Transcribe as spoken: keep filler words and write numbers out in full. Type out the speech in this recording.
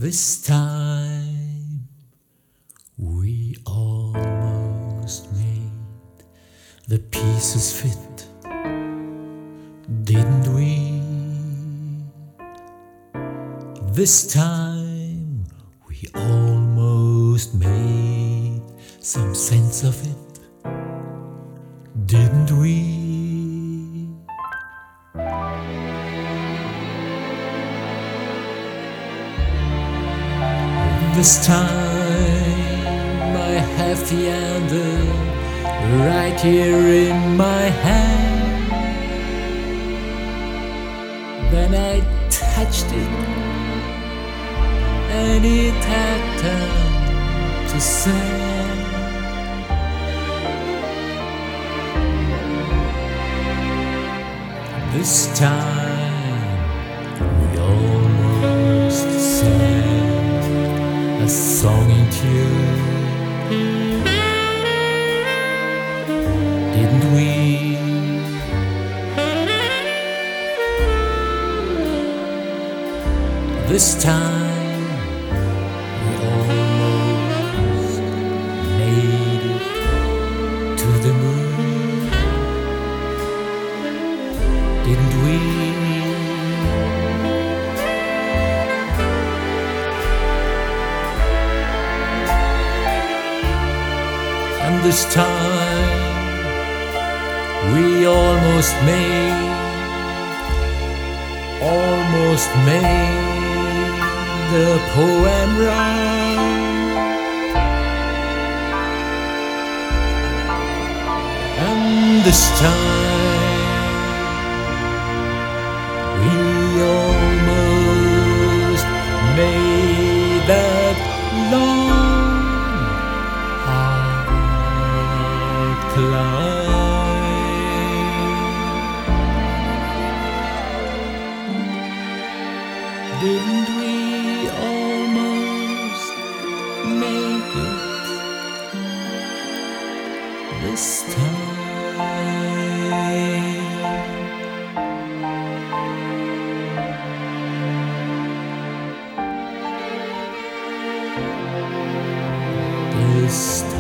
This time we almost made the pieces fit, didn't we? This time we almost made some sense of it, didn't we? This time I have the answer right here in my hand. Then I touched it and it had turned to sand. This time we almost sang a song in tune, didn't we? This time we almost made it to the moon, didn't we? And this time we almost made, almost made the poem rhyme. And this time we almost made that long hard climb. Didn't we almost make it this time? This